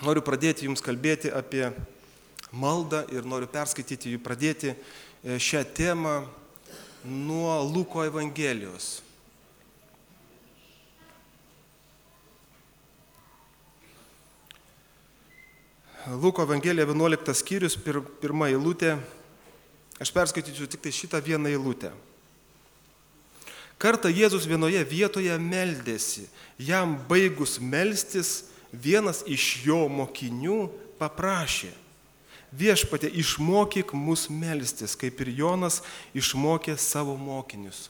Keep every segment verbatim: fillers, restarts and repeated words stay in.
noriu pradėti jums kalbėti apie maldą ir noriu perskaityti jų, pradėti šią temą nuo Luko Evangelijos. Luko Evangelija vienuoliktas skyrius, pir, pirma eilutė. Aš perskaitysiu tik tai šitą vieną eilutę. Kartą Jėzus vienoje vietoje meldėsi. Jam baigus melstis, vienas iš jo mokinių paprašė: Viešpatie, išmokyk mus melstis, kaip ir Jonas išmokė savo mokinius.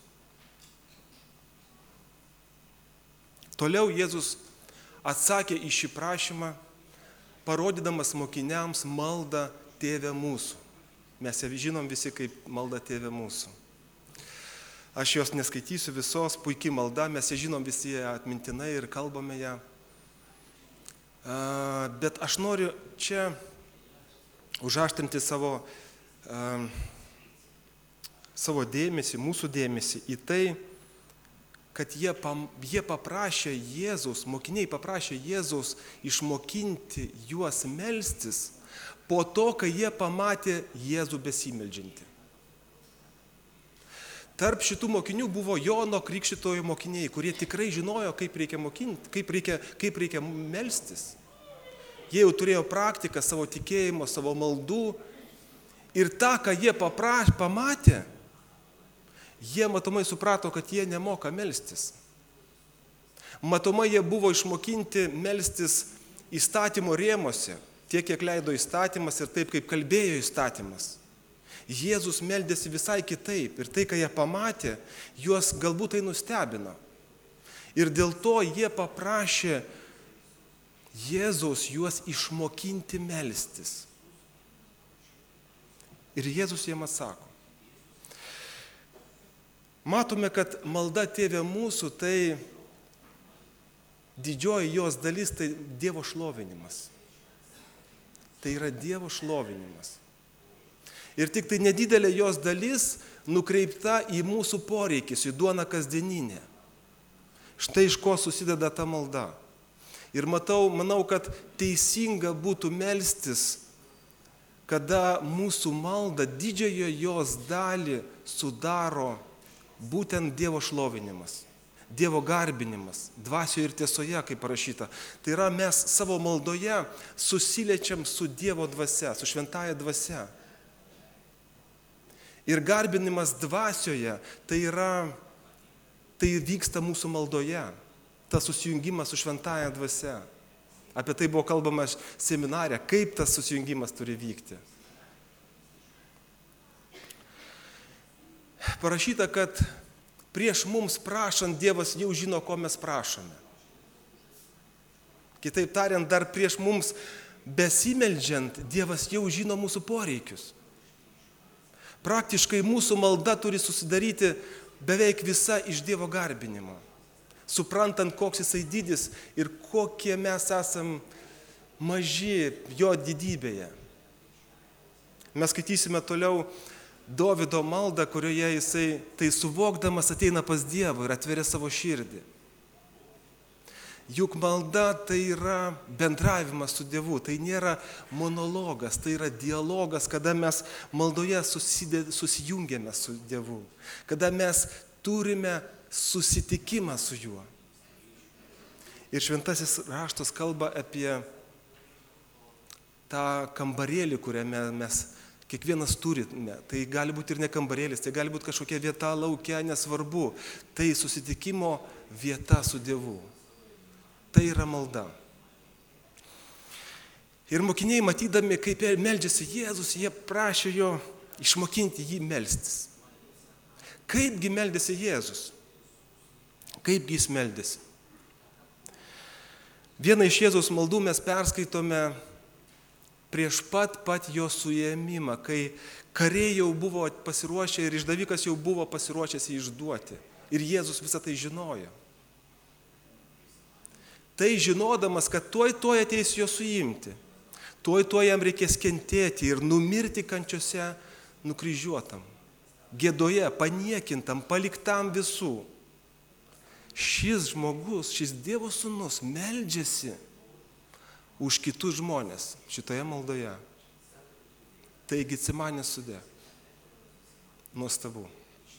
Toliau Jėzus atsakė į šį prašymą, parodydamas mokiniams maldą Tėve mūsų. Mes ją žinom visi kaip malda Tėve mūsų. Aš jos neskaitysiu visos, puikiai malda, mes ją žinom visi atmintinai ir kalbame ją. Bet aš noriu čia užaštrinti savo, savo dėmesį, mūsų dėmesį į tai, kad jie, pam, jie paprašė Jėzaus, mokiniai paprašė Jėzaus išmokinti juos melstis po to, kai jie pamatė Jėzų besimeldžiantį. Tarp šitų mokinių buvo Jono Krikštytojo mokiniai, kurie tikrai žinojo, kaip reikia mokinti, kaip reikia, kaip reikia melstis. Jie jau turėjo praktiką savo tikėjimo, savo maldų ir tą, ką jie paprašė, pamatė, jie matomai suprato, kad jie nemoka melstis. Matomai jie buvo išmokinti melstis įstatymo rėmose, tiek, kiek leido įstatymas ir taip, kaip kalbėjo įstatymas. Jėzus meldėsi visai kitaip ir tai, ką jie pamatė, juos galbūt tai nustebino. Ir dėl to jie paprašė Jėzaus juos išmokinti melstis. Ir Jėzus jiem atsako. Matome, kad malda Tėve mūsų, tai didžioji jos dalis, tai Dievo šlovinimas. Tai yra Dievo šlovinimas. Ir tik tai nedidelė jos dalis nukreipta į mūsų poreikis, į duoną kasdieninę. Štai iš ko susideda ta malda. Ir matau, manau, kad teisinga būtų melstis, kada mūsų malda didžiojo jos dalį sudaro būtent Dievo šlovinimas, Dievo garbinimas, dvasioje ir tiesoje, kaip parašyta. Tai yra, mes savo maldoje susiliečiam su Dievo dvasia, su šventąja dvasia. Ir garbinimas dvasioje, tai yra, tai vyksta mūsų maldoje, tas susijungimas su šventąja dvasia. Apie tai buvo kalbama seminare, kaip tas susijungimas turi vykti. Parašyta, kad prieš mums prašant Dievas jau žino, ko mes prašome. Kitaip tariant, dar prieš mums besimeldžiant Dievas jau žino mūsų poreikius. Praktiškai mūsų malda turi susidaryti beveik visa iš Dievo garbinimo, suprantant, koks jisai didis ir kokie mes esam maži jo didybėje. Mes skaitysime toliau Dovydo maldą, kurioje jisai tai suvokdamas ateina pas Dievą ir atveria savo širdį. Juk malda tai yra bendravimas su Dievu, tai nėra monologas, tai yra dialogas, kada mes maldoje susidė, susijungiame su Dievu, kada mes turime susitikimą su juo. Ir šventasis raštas kalba apie tą kambarėlį, kuriame mes kiekvienas turime. Tai gali būti ir ne kambarėlis, tai gali būti kažkokia vieta lauke, nesvarbu. Tai susitikimo vieta su Dievu. Tai yra malda. Ir mokiniai, matydami, kaip meldžiasi Jėzus, jie prašė jo išmokinti jį melstis. Kaipgi meldėsi Jėzus? Kaipgi jis meldėsi? Vieną iš Jėzaus maldų mes perskaitome prieš pat pat jo suėmimą, kai kariai jau buvo pasiruošę ir išdavikas jau buvo pasiruošęs jį išduoti. Ir Jėzus visą tai žinojo. Tai žinodamas, kad tuoj tuoj ateis jo suimti, tuoj tuoj jam reikės kentėti ir numirti kančiose nukryžiuotam, gėdoje, paniekintam, paliktam visų. Šis žmogus, šis Dievo sūnus meldžiasi už kitus žmonės šitoje maldoje. Tai Getsemanės sode. Nuostabu.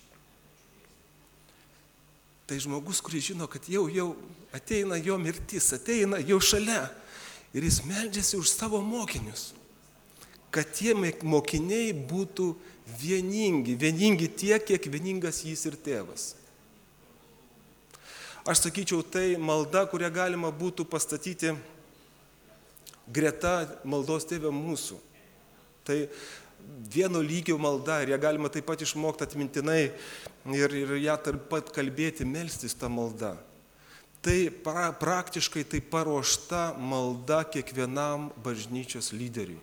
Tai žmogus, kuris žino, kad jau, jau ateina jo mirtis, ateina jau šalia. Ir jis meldžiasi už savo mokinius. Kad tie mokiniai būtų vieningi, vieningi tiek, kiek vieningas jis ir tėvas. Aš sakyčiau, tai malda, kurią galima būtų pastatyti greta maldos Tėve mūsų. Tai vieno lygio malda ir ją galima taip pat išmokti atmintinai ir, ir ją taip pat kalbėti, melstis tą maldą. Tai pra, praktiškai tai paruošta malda kiekvienam bažnyčios lyderiui.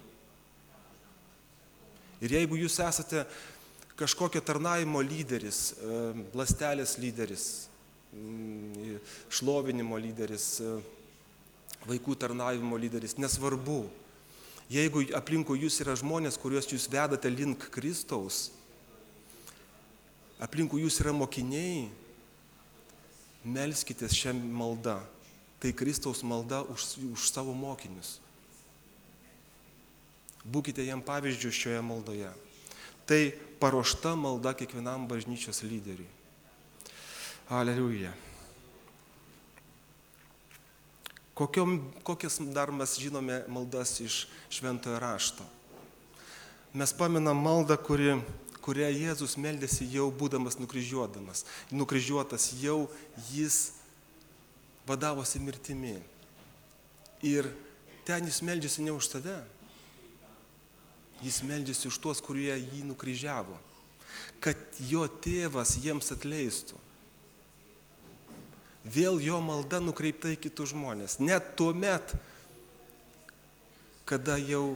Ir jeigu jūs esate kažkokio tarnavimo lyderis, ląstelės lyderis, šlovinimo lyderis, vaikų tarnavimo lyderis, nesvarbu. Jeigu aplinkui jūs yra žmonės, kuriuos jūs vedate link Kristaus, aplinkui jūs yra mokiniai, melskitės šią maldą. Tai Kristaus malda už, už savo mokinius. Būkite jam pavyzdžių šioje maldoje. Tai paruošta malda kiekvienam bažnyčios lyderiui. Aleliuja. Kokiom, kokias dar mes žinome maldas iš Šventojo rašto? Mes paminam maldą, kuri, kurią Jėzus meldėsi jau būdamas nukryžiuodamas. Nukryžiuotas jau jis vadavosi mirtimi. Ir ten jis meldžiasi ne už save. Jis meldžiasi už tuos, kurie jį nukryžiavo. Kad jo tėvas jiems atleistų. Vėl jo malda nukreipta į kitus žmonės. Net tuo met, kada jau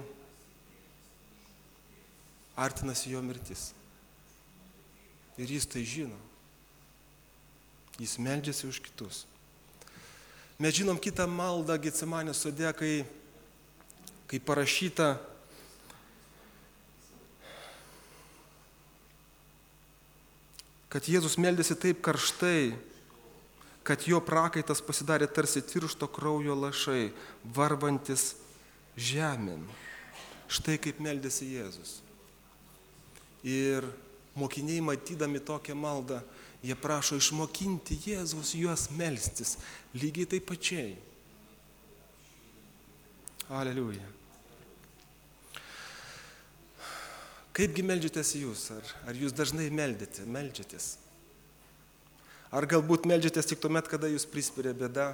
artinasi jo mirtis. Ir jis tai žino. Jis meldžiasi už kitus. Mes žinom kitą maldą Getsemanės sode, kai, kai parašyta, kad Jėzus meldėsi taip karštai, kad jo prakaitas pasidarė tarsi tiršto kraujo lašai, varvantis žemėn. Štai kaip meldėsi Jėzus. Ir mokiniai, matydami tokią maldą, jie prašo išmokinti Jėzus juos melstis lygiai taip pačiai. Aleliuja. Kaipgi meldžiatės jūs? Ar, ar jūs dažnai meldėte, meldžiatės? Ar galbūt meldžiatės tik tuomet, kada jūs prispiria bėda?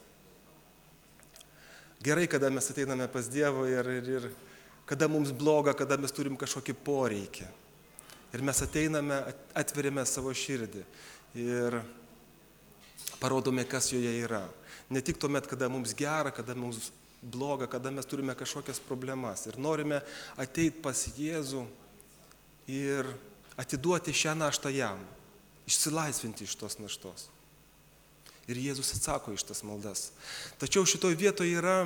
Gerai, kada mes ateiname pas Dievą ir, ir, ir kada mums bloga, kada mes turim kažkokį poreikį. Ir mes ateiname, atveriame savo širdį ir parodome, kas joje yra. Ne tik tuomet, kada mums gera, kada mums bloga, kada mes turime kažkokias problemas. Ir norime ateiti pas Jėzų ir atiduoti šią naštą jam, išsilaisvinti iš tos naštos. Ir Jėzus atsako iš tas maldas. Tačiau šitoj vietoje yra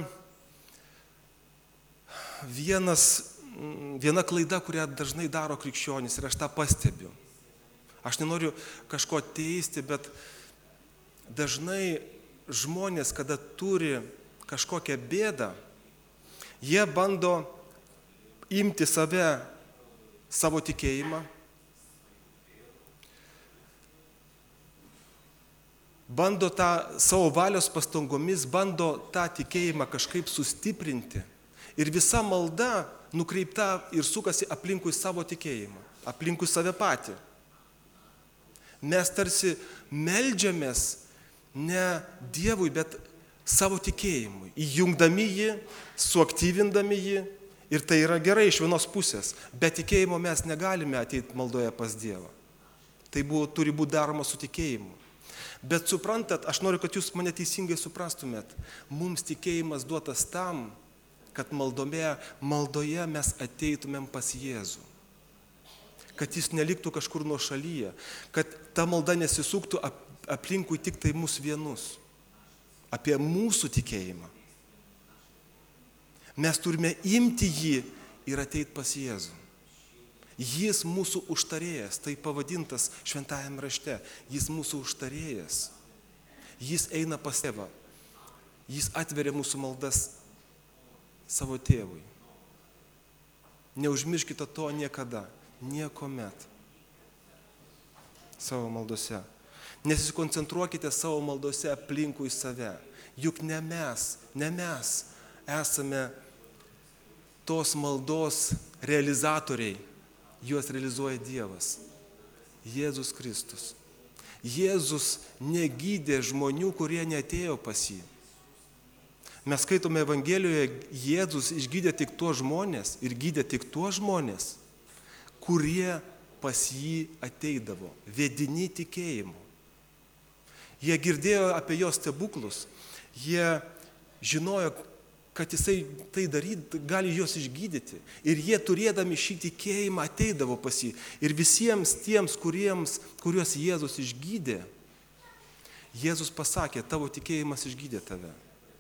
vienas, viena klaida, kurią dažnai daro krikščionys ir aš tą pastebiu. Aš nenoriu kažko teisti, bet dažnai žmonės, kada turi kažkokią bėdą, jie bando imti save, savo tikėjimą, bando tą savo valios pastangomis, bando tą tikėjimą kažkaip sustiprinti. Ir visa malda nukreipta ir sukasi aplinkui savo tikėjimą, aplinkui save patį. Mes tarsi meldžiamės ne Dievui, bet savo tikėjimui, įjungdami jį, suaktyvindami jį. Ir tai yra gerai iš vienos pusės, bet tikėjimo mes negalime ateiti maldoje pas Dievą. Tai buvo, turi būti daroma su tikėjimu. Bet suprantat, aš noriu, kad jūs mane teisingai suprastumėt. Mums tikėjimas duotas tam, kad maldoje, maldoje mes ateitumėm pas Jėzų. Kad jis neliktų kažkur nuo šalyje. Kad ta malda nesisuktų aplinkui tik tai mus vienus. Apie mūsų tikėjimą. Mes turime imti jį ir ateiti pas Jėzų. Jis mūsų užtarėjas, tai pavadintas šventajame rašte. Jis mūsų užtarėjas. Jis eina pas Tėvą. Jis atveria mūsų maldas savo tėvui. Neužmirškite to niekada, niekuomet savo maldose. Nesikoncentruokite savo maldose aplinkui save. Juk ne mes, ne mes esame tos maldos realizatoriai. Juos realizuoja Dievas. Jėzus Kristus. Jėzus negydė žmonių, kurie neatėjo pas jį. Mes skaitome Evangelijoje, Jėzus išgydė tik tuos žmonės ir gydė tik tuos žmonės, kurie pas jį ateidavo, vedini tikėjimu. Jie girdėjo apie jo stebuklus, jie žinojo, kad jisai tai daryti, gali juos išgydyti. Ir jie turėdami šį tikėjimą ateidavo pas jį. Ir visiems tiems, kuriems, kuriuos Jėzus išgydė, Jėzus pasakė, tavo tikėjimas išgydė tave.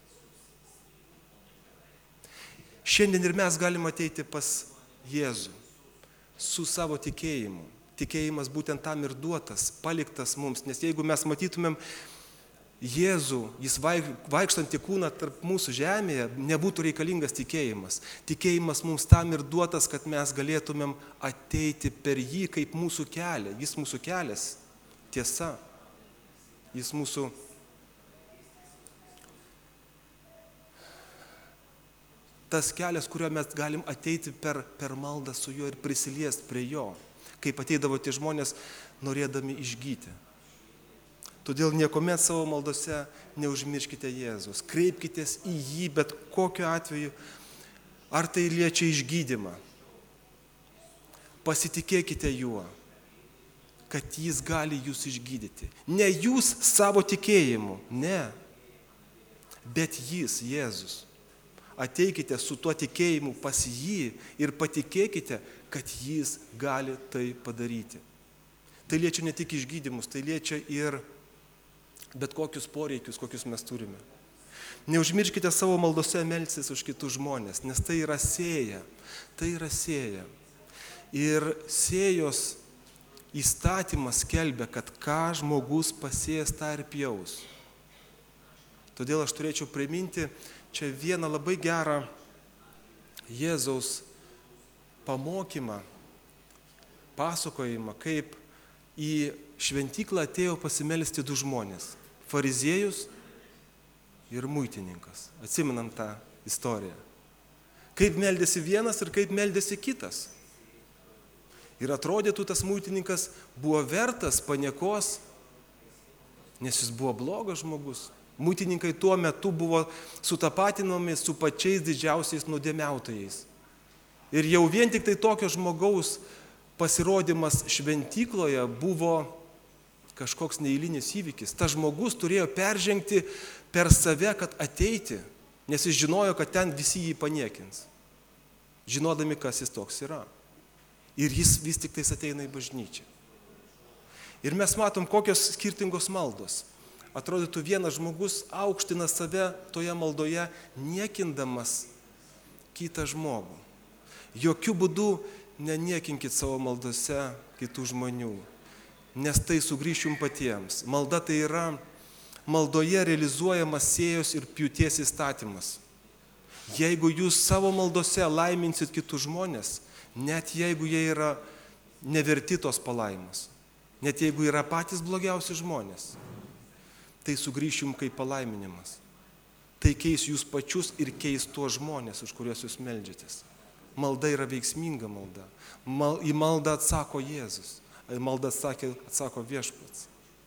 Šiandien ir mes galime ateiti pas Jėzų su savo tikėjimu. Tikėjimas būtent tam ir duotas, paliktas mums, nes jeigu mes matytumėm Jėzų, jis vaikštantį kūną tarp mūsų žemėje, nebūtų reikalingas tikėjimas. Tikėjimas mums tam ir duotas, kad mes galėtumėm ateiti per jį kaip mūsų kelią. Jis mūsų kelias, tiesa. Jis mūsų tas kelias, kuriuo mes galim ateiti per, per maldą su juo ir prisiliesti prie jo, kaip ateidavo tie žmonės norėdami išgyti. Todėl niekuomet savo maldose neužmirškite Jėzus. Kreipkitės į jį bet kokiu atveju, ar tai liečia išgydymą. Pasitikėkite juo, kad jis gali jūs išgydyti. Ne jūs savo tikėjimu, ne, bet jis, Jėzus. Ateikite su tuo tikėjimu pas jį ir patikėkite, kad jis gali tai padaryti. Tai liečia ne tik išgydymus, tai liečia ir bet kokius poreikius, kokius mes turime. Neužmirškite savo maldose melstis už kitus žmonės, nes tai yra sėja. Tai yra sėja. Ir sėjos įstatymas skelbia, kad ką žmogus pasės, tą ir pjaus. Todėl aš turėčiau priminti čia vieną labai gerą Jėzaus pamokymą, pasakojimą, kaip į šventyklą atėjo pasimelsti du žmonės. Fariziejus ir muitininkas. Atsimenam tą istoriją. Kaip meldėsi vienas ir kaip meldėsi kitas. Ir atrodytų, tas muitininkas buvo vertas paniekos, nes jis buvo blogas žmogus. Muitininkai tuo metu buvo sutapatinomi su pačiais didžiausiais nuodėmiautojais. Ir jau vien tik tai tokio žmogaus pasirodymas šventykloje buvo kažkoks neeilinis įvykis. Tas žmogus turėjo peržengti per save, kad ateiti, nes jis žinojo, kad ten visi jį paniekins, žinodami, kas jis toks yra. Ir jis vis tik tais ateina į bažnyčią. Ir mes matom, kokios skirtingos maldos. Atrodytų, vienas žmogus aukština save toje maldoje, niekindamas kitą žmogų. Jokių būdų neniekinkit savo maldose kitų žmonių, nes tai sugrįš jums patiems. Malda tai yra maldoje realizuojamas sėjos ir pjūties įstatymas. Jeigu jūs savo maldose laiminsit kitus žmonės, net jeigu jie yra neverti tos palaimos, net jeigu yra patys blogiausi žmonės, tai sugrįš jums kaip palaiminimas. Tai keis jūs pačius ir keis tuos žmonės, už kuriuos jūs meldžiatės. Malda yra veiksminga malda. Mal, į maldą atsako Jėzus. Į maldą atsako, atsako Viešpats.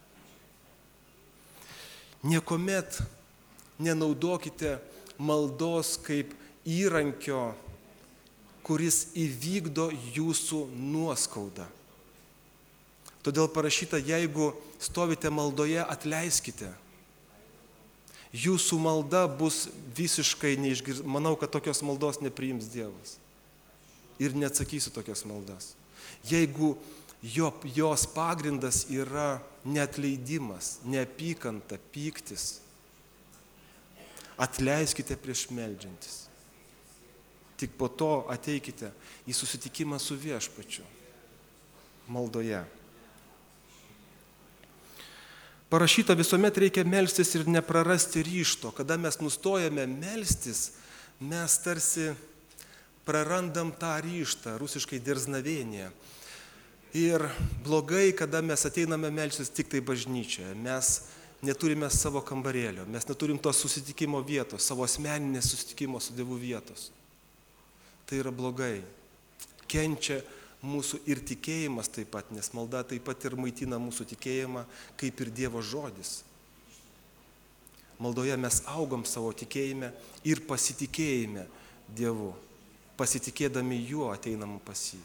Niekuomet nenaudokite maldos kaip įrankio, kuris įvykdo jūsų nuoskaudą. Todėl parašyta, jeigu stovite maldoje, atleiskite. Jūsų malda bus visiškai neišgirdama. Manau, kad tokios maldos nepriims Dievas. Ir neatsakysiu tokias maldas. Jeigu jo, jos pagrindas yra neatleidimas, neapykanta, pyktis, atleiskite prieš meldžiantis. Tik po to ateikite į susitikimą su Viešpačiu maldoje. Parašyta, visuomet reikia melstis ir neprarasti ryžto. Kada mes nustojame melstis, mes tarsi prarandam tą ryžtą, rusiškai dėrznavienė. Ir blogai, kada mes ateiname melstis tik tai bažnyčioje, mes neturime savo kambarėlio, mes neturim tos susitikimo vietos, savo asmeninės susitikimo su Dievu vietos. Tai yra blogai. Kenčia mūsų ir tikėjimas taip pat, nes malda taip pat ir maitina mūsų tikėjimą, kaip ir Dievo žodis. Maldoje mes augam savo tikėjime ir pasitikėjime Dievu. Pasitikėdami juo ateinam pas jį.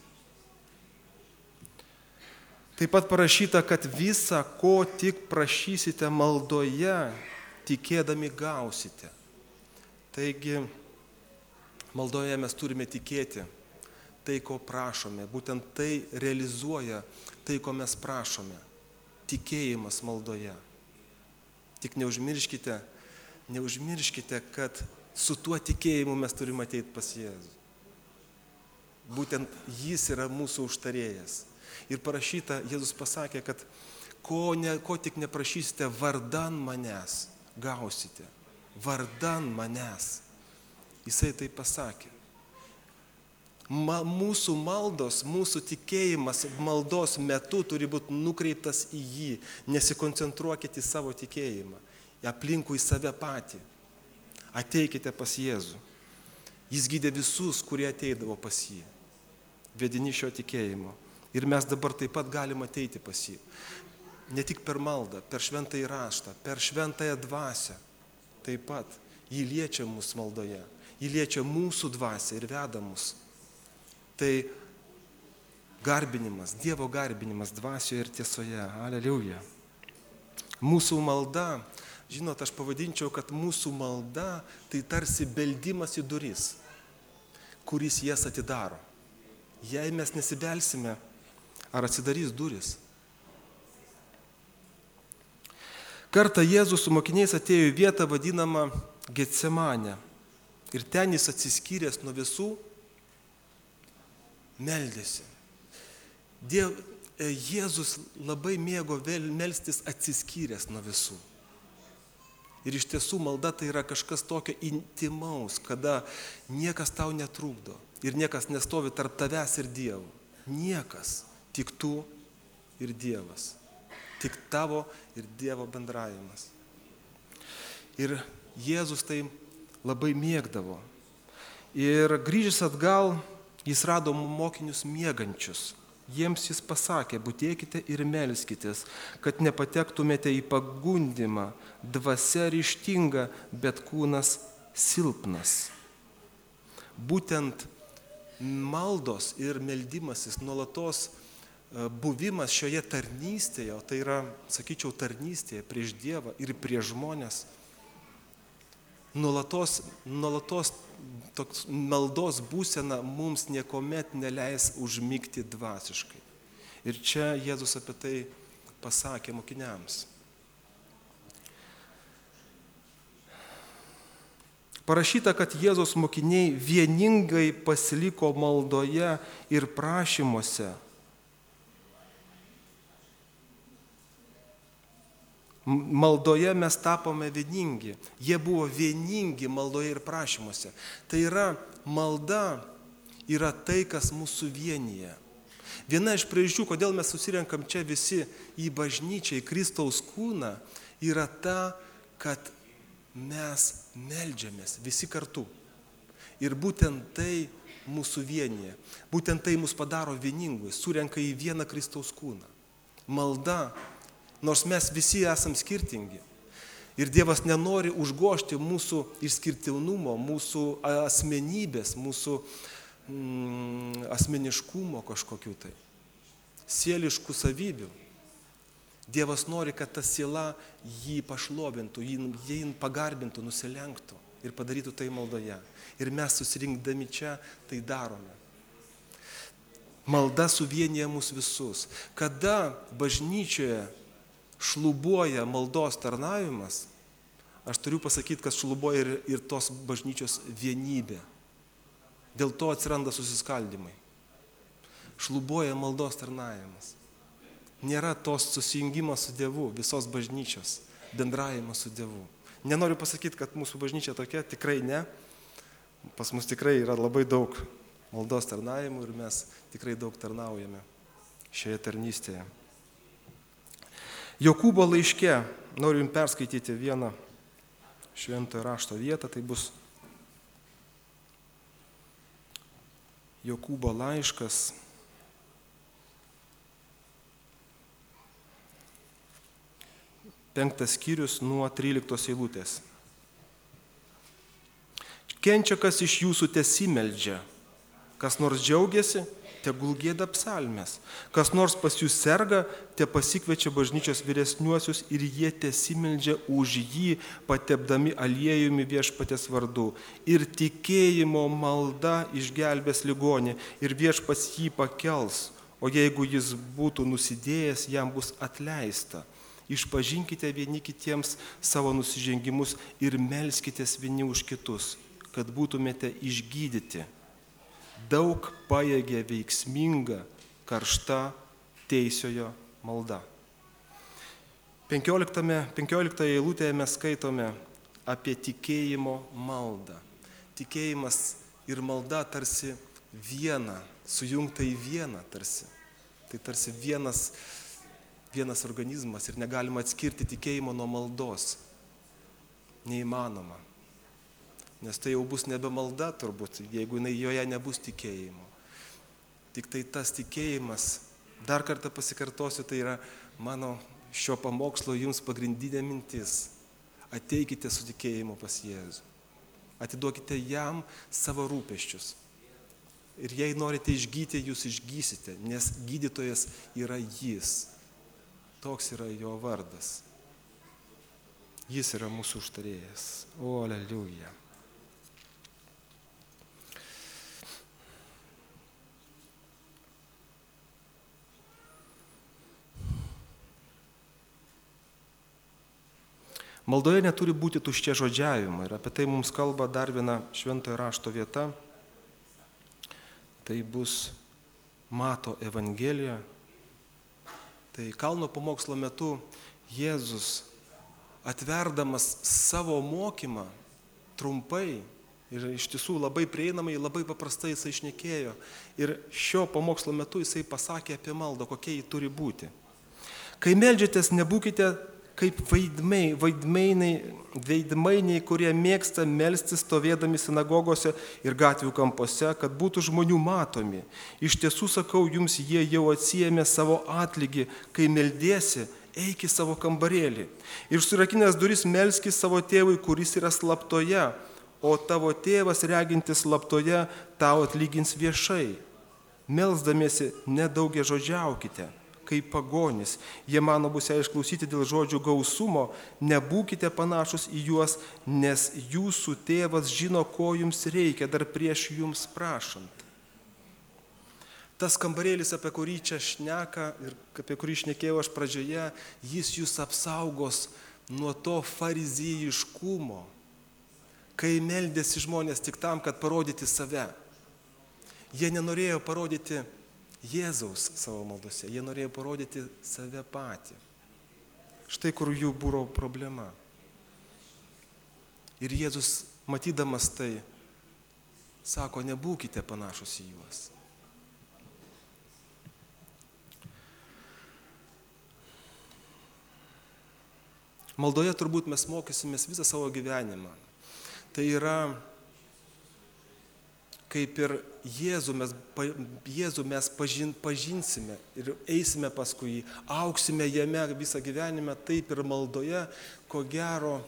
Taip pat parašyta, kad visa, ko tik prašysite maldoje, tikėdami gausite. Taigi, maldoje mes turime tikėti tai, ko prašome. Būtent tai realizuoja tai, ko mes prašome. Tikėjimas maldoje. Tik neužmirškite, neužmirškite, kad su tuo tikėjimu mes turime ateiti pas Jėzų. Būtent jis yra mūsų užtarėjas. Ir parašyta, Jėzus pasakė, kad ko, ne, ko tik neprašysite vardan manęs, gausite. Vardan manęs. Jisai tai pasakė. Ma, mūsų maldos, mūsų tikėjimas maldos metu turi būti nukreiptas į jį. Nesikoncentruokite į savo tikėjimą, aplinkui save patį. Ateikite pas Jėzų. Jis gydė visus, kurie ateidavo pas jį. Vedini šio tikėjimo. Ir mes dabar taip pat galim ateiti pas jį. Ne tik per maldą, per šventąjį raštą, per šventąją dvasią. Taip pat jį liečia mūsų maldoje. Jį liečia mūsų dvasią ir veda mus. Tai garbinimas, Dievo garbinimas dvasioje ir tiesoje. Aleliuja. Mūsų malda, žinot, aš pavadinčiau, kad mūsų malda tai tarsi beldimas į duris, kuris jas atidaro. Jei mes nesibelsime, ar atsidarys duris. Kartą Jėzus su mokiniais atėjo į vietą vadinamą Getsemanę. Ir ten jis atsiskyręs nuo visų meldėsi. Diev, Jėzus labai mėgo melstis atsiskyręs nuo visų. Ir iš tiesų malda tai yra kažkas tokio intimaus, kada niekas tau netrukdo ir niekas nestovi tarp tavęs ir Dievo. Niekas. Tik tu ir Dievas. Tik tavo ir Dievo bendravimas. Ir Jėzus tai labai mėgdavo. Ir grįžęs atgal, jis rado mokinius miegančius. Jiems jis pasakė, būtėkite ir melskitės, kad nepatektumėte į pagundimą, dvasia ryžtinga, bet kūnas silpnas. Būtent maldos ir meldimasis nuolatos buvimas šioje tarnystėje, o tai yra, sakyčiau, tarnystėje prieš Dievą ir prieš žmonės, nuolatos, nuolatos toks maldos būsena mums niekuomet neleis užmigti dvasiškai. Ir čia Jėzus apie tai pasakė mokiniams. Parašyta, kad Jėzaus mokiniai vieningai pasiliko maldoje ir prašymuose. Maldoje mes tapome vieningi. Jie buvo vieningi maldoje ir prašymuose. Tai yra, malda yra tai, kas mūsų vienyje. Viena iš priežasčių, kodėl mes susirenkam čia visi į bažnyčią, į Kristaus kūną, yra ta, kad mes meldžiamės visi kartu. Ir būtent tai mūsų vienyje. Būtent tai mus padaro vieningus, surenka į vieną Kristaus kūną. Malda, nors mes visi esam skirtingi. Ir Dievas nenori užgožti mūsų išskirtinumo, mūsų asmenybės, mūsų mm, asmeniškumo kažkokių tai. Sieliškų savybių. Dievas nori, kad ta siela jį pašlovintų, jį, jį pagarbintų, nusilenktų ir padarytų tai maldoje. Ir mes susirinkdami čia tai darome. Malda suvienyje mus visus. Kada bažnyčioje šlubuoja maldos tarnavimas, aš turiu pasakyti, kad šlubuoja ir, ir tos bažnyčios vienybė. Dėl to atsiranda susiskaldimai. Šlubuoja maldos tarnavimas. Nėra tos susijungimo su Dievu, visos bažnyčios, bendravimo su Dievu. Nenoriu pasakyti, kad mūsų bažnyčia tokia, tikrai ne, Pas mus tikrai yra labai daug maldos tarnavimų ir mes tikrai daug tarnaujame šioje tarnystėje. Jokūbo laiške, noriu jums perskaityti vieną šventojo rašto vietą, tai bus Jokūbo laiškas, penktas skyrius nuo tryliktos eilutės. Kenčia, kas iš jūsų tesimeldžia, kas nors džiaugiasi, tegul gieda psalmes, kas nors pas jūs serga, te pasikviečia bažnyčios vyresniuosius ir jie tesimeldžia už jį, patepdami aliejumi viešpaties vardu. Ir tikėjimo malda išgelbės ligonį ir viešpats jį pakels, o jeigu jis būtų nusidėjęs, jam bus atleista. Išpažinkite vieni kitiems savo nusižengimus ir melskitės vieni už kitus, kad būtumėte išgydyti. Daug pajėgia veiksminga, karšta teisiojo malda. penkioliktoje eilutėje mes skaitome apie tikėjimo maldą. Tikėjimas ir malda tarsi viena, sujungta į vieną tarsi. Tai tarsi vienas, vienas organizmas ir negalima atskirti tikėjimo nuo maldos. Neįmanoma. Nes tai jau bus nebe malda turbūt, jeigu jinai joje nebus tikėjimo. Tik tai tas tikėjimas, dar kartą pasikartosiu, tai yra mano šio pamokslo jums pagrindinė mintis. Ateikite su tikėjimu pas Jėzų. Atiduokite jam savo rūpesčius. Ir jei norite išgyti, jūs išgysite, nes gydytojas yra jis. Toks yra jo vardas. Jis yra mūsų užtarėjas. O, aleliuja. Maldoje neturi būti tuščia žodžiavimo ir apie tai mums kalba dar viena šventojo rašto vieta. Tai bus Mato Evangelija. Tai kalno pamokslo metu Jėzus atverdamas savo mokymą trumpai ir iš tiesų labai prieinamai, labai paprastai jisai šnekėjo. Ir šio pamokslo metu jisai pasakė apie maldą, kokia ji turi būti. Kai meldžiatės, nebūkite kaip vaidmai, vaidmainiai, veidmainiai, kurie mėgsta melstis stovėdami sinagogose ir gatvių kampuose, kad būtų žmonių matomi. Iš tiesų sakau jums, jie jau atsiėmė savo atlygį, kai meldėsi, eik į savo kambarėlį. Ir surakinęs duris melskis savo tėvui, kuris yra slaptoje, o tavo tėvas regintis slaptoje tau atlygins viešai. Melsdamiesi nedaugia žodžiaukite, kaip pagonis. Jie mano bus ją išklausyti dėl žodžių gausumo, nebūkite panašus į juos, nes jūsų tėvas žino, ko jums reikia, dar prieš jums prašant. Tas kambarėlis, apie kurį čia šneka ir apie kurį šnekėjau aš pradžioje, jis jūs apsaugos nuo to fariziejiškumo, kai meldėsi žmonės tik tam, kad parodyti save. Jie nenorėjo parodyti Jėzaus savo maldose, jie norėjo parodyti save patį. Štai kur jų buvo problema. Ir Jėzus, matydamas tai, sako, nebūkite panašus į juos. Maldoje turbūt mes mokysimės visą savo gyvenimą. Tai yra kaip ir Jėzų mes, Jėzų mes pažin, pažinsime ir eisime paskui jį, auksime jame visą gyvenimą, taip ir maldoje, ko gero,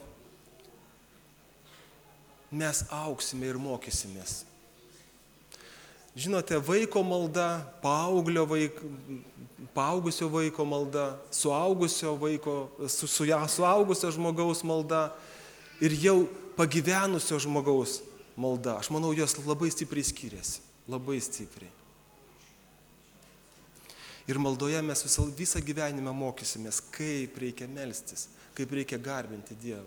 mes auksime ir mokysimės. Žinote, vaiko malda, paauglio vaiko, paaugusio vaiko malda, suaugusio vaiko, su, su, suaugusio žmogaus malda ir jau pagyvenusio žmogaus malda. Aš manau, jos labai stipriai skiriasi. Labai stipriai. Ir maldoje mes visą, visą gyvenimą mokysimės, kaip reikia melstis, kaip reikia garbinti Dievą.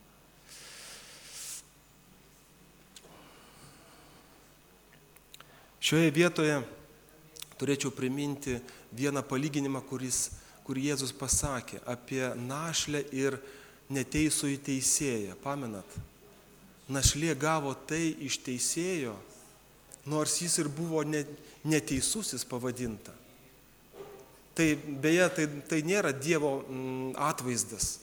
Šioje vietoje turėčiau priminti vieną palyginimą, kuris, kur Jėzus pasakė apie našlę ir neteisųjį teisėją. Pamenat? našlė gavo tai iš teisėjo, nors jis ir buvo neteisusis pavadinta. Tai beje, tai, tai nėra Dievo atvaizdas.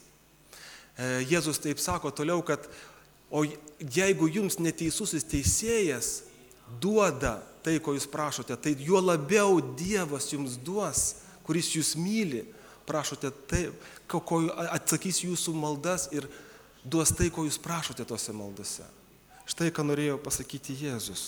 Jėzus taip sako toliau, kad o jeigu jums neteisusis teisėjas duoda tai, ko jūs prašote, tai juo labiau Dievas jums duos, kuris jūs myli, prašote tai, ko atsakys jūsų maldas ir duos tai, ko jūs prašote tose maldose. Štai, ką norėjo pasakyti Jėzus.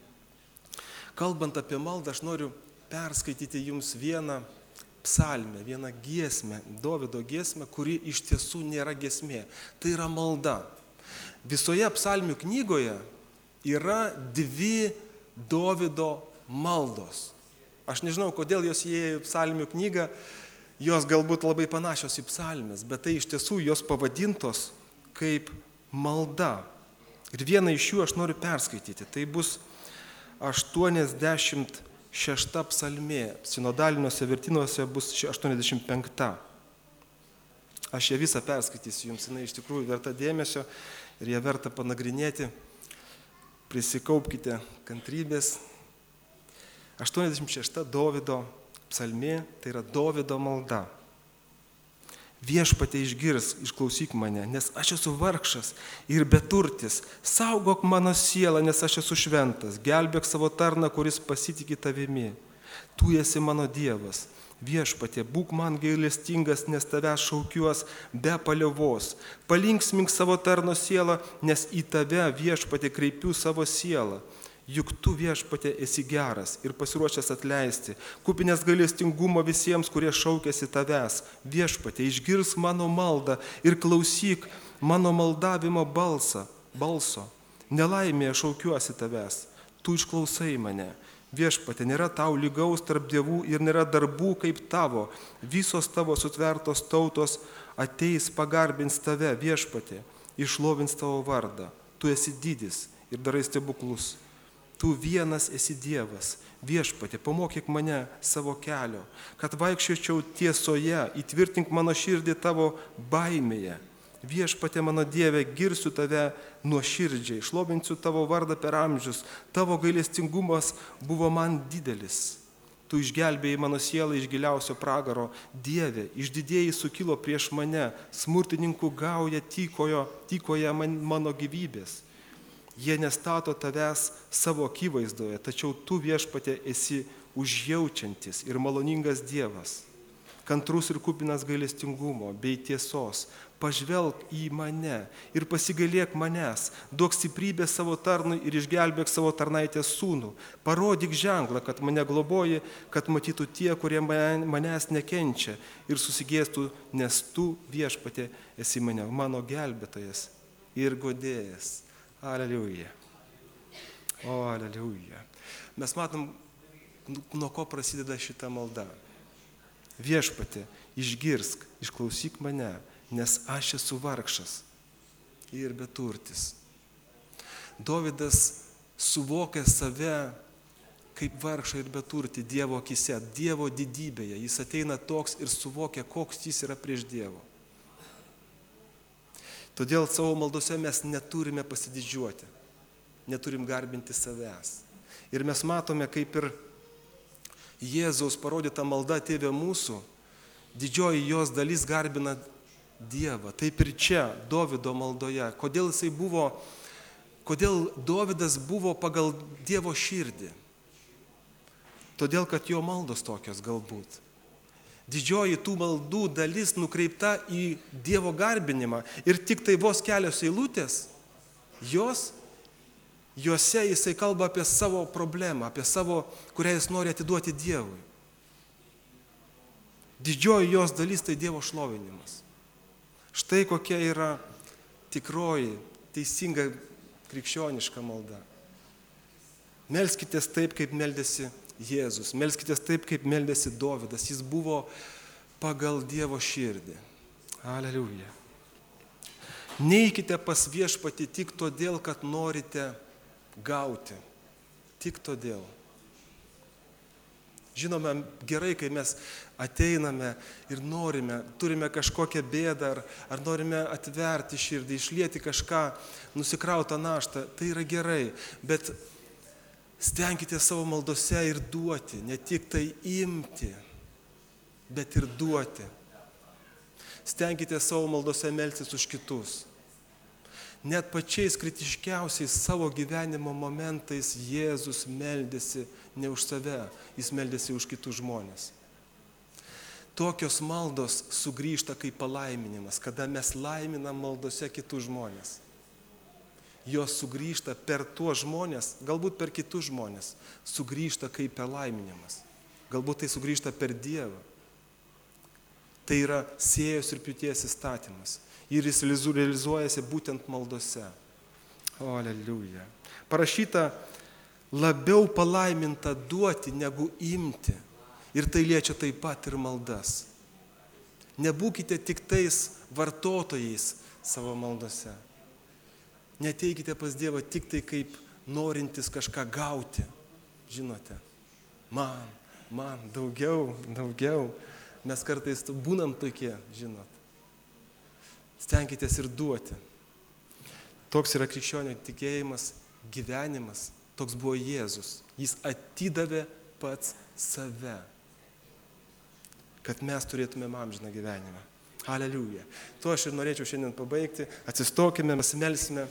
Kalbant apie maldą, aš noriu perskaityti jums vieną psalmę, vieną giesmę, Dovydo giesmę, kuri iš tiesų nėra giesmė. Tai yra malda. Visoje psalmių knygoje yra dvi Dovydo maldos. Aš nežinau, kodėl jos įėjo į psalmių knygą, jos galbūt labai panašios į psalmes, bet tai iš tiesų jos pavadintos kaip malda. Ir vieną iš jų aš noriu perskaityti. Tai bus aštuoniasdešimt šešta psalmė, sinodaliniuose vertinuose bus aštuoniasdešimt penkta. Aš ją visą perskaitysiu jums, jinai iš tikrųjų verta dėmesio ir ją verta panagrinėti. Prisikaupkite kantrybės. aštuoniasdešimt šešta Dovydo psalmė, tai yra Dovydo malda. Viešpatie išgirs, išklausyk mane, nes aš esu vargšas ir beturtis. Saugok mano sielą, nes aš esu šventas. Gelbėk savo tarną, kuris pasitikė tavimi. Tu esi mano Dievas. Viešpatie, būk man gailestingas, nes tavęs šaukiuos be paliovos. Palinksmink savo tarno sielą, nes į tave, Viešpatie, kreipiu savo sielą. Juk tu, Viešpatie, esi geras ir pasiruošęs atleisti, kupinės gailestingumo visiems, kurie šaukiasi tavęs. Viešpatie, išgirs mano maldą ir klausyk mano maldavimo balsą, balso. Nelaimėje šaukiuosi tavęs, tu išklausai mane. Viešpatie, nėra tau lygaus tarp dievų ir nėra darbų kaip tavo. Visos tavo sutvertos tautos ateis pagarbins tave, Viešpatie, išlovins tavo vardą. Tu esi didis ir darai stebuklus. Tu vienas esi Dievas. Viešpatie, pamokyk mane savo kelio, kad vaikščiočiau tiesoje, įtvirtink mano širdį tavo baimėje. Viešpatie, mano Dieve, girsiu tave nuoširdžiai, šlovinsiu tavo vardą per amžius, tavo gailestingumas buvo man didelis. Tu išgelbėjai mano sielą iš giliausio pragaro. Dieve, išdidėjai sukilo prieš mane, smurtininkų gauja tykojo, tykoje man, mano gyvybės. Jie nestato tavęs savo akivaizdoje, tačiau tu, Viešpatie, esi užjaučiantis ir maloningas Dievas, kantrus ir kupinas gailestingumo bei tiesos. Pažvelk į mane ir pasigailėk manęs, duok stiprybę savo tarnui ir išgelbėk savo tarnaitės sūnų. Parodyk ženklą, kad mane globoji, kad matytų tie, kurie manęs nekenčia ir susigėstų, nes tu, Viešpatie, esi mane, mano gelbėtojas ir godėjas. Aleliuja. O, aleliuja. Mes matom, nuo ko prasideda šita malda. Viešpatie, išgirsk, išklausyk mane, nes aš esu vargšas ir beturtis. Dovydas suvokia save kaip vargšą ir beturtį Dievo akise, Dievo didybėje. Jis ateina toks ir suvokia, koks jis yra prieš Dievo. Todėl savo maldose mes neturime pasididžiuoti, neturim garbinti savęs. Ir mes matome, kaip ir Jėzaus parodyta malda Tėve mūsų, didžioji jos dalis garbina Dievą. Taip ir čia, Dovydo maldoje. Kodėl jisai buvo, kodėl Dovydas buvo pagal Dievo širdį? Todėl, kad jo maldos tokios galbūt. Didžioji tų maldų dalis nukreipta į Dievo garbinimą ir tik tai vos kelios eilutės, jos, jose jisai kalba apie savo problemą, apie savo, kurią jis nori atiduoti Dievui. Didžioji jos dalis tai Dievo šlovinimas. Štai kokia yra tikroji, teisinga krikščioniška malda. Melskitės taip, kaip meldėsi Jėzus. Melskitės taip, kaip meldėsi Dovydas. Jis buvo pagal Dievo širdį. Aleliuja. Neikite pas Viešpatį tik todėl, kad norite gauti. Tik todėl. Žinome gerai, kai mes ateiname ir norime, turime kažkokią bėdą, ar, ar norime atverti širdį, išlieti kažką, nusikrautą naštą, tai yra gerai, bet stenkite savo maldose ir duoti, ne tik tai imti, bet ir duoti. Stenkite savo maldose melstis už kitus. Net pačiais kritiškiausiais savo gyvenimo momentais Jėzus meldėsi ne už save, jis meldėsi už kitus žmonės. Tokios maldos sugrįžta kaip palaiminimas, kada mes laiminam maldose kitus žmonės. Jos sugrįžta per tuos žmonės, galbūt per kitus žmonės, sugrįžta kaip palaiminimas. Galbūt tai sugrįžta per Dievą. Tai yra sėjos ir pjūties įstatymas. Ir jis realizuojasi būtent maldose. O, aleliuja. Parašyta, labiau palaiminta duoti negu imti. Ir tai liečia taip pat ir maldas. Nebūkite tik tais vartotojais savo maldose. Neteikite pas Dievą tik tai kaip norintis kažką gauti. Žinote, man, man, daugiau, daugiau. Mes kartais būnam tokie, žinot. Stenkitės ir duoti. Toks yra krikščionio tikėjimas, gyvenimas. Toks buvo Jėzus. Jis atidavė pats save, kad mes turėtumėm amžiną gyvenimą. Aleliuja. Tuo aš ir norėčiau šiandien pabaigti. Atsistokime, mes melsime.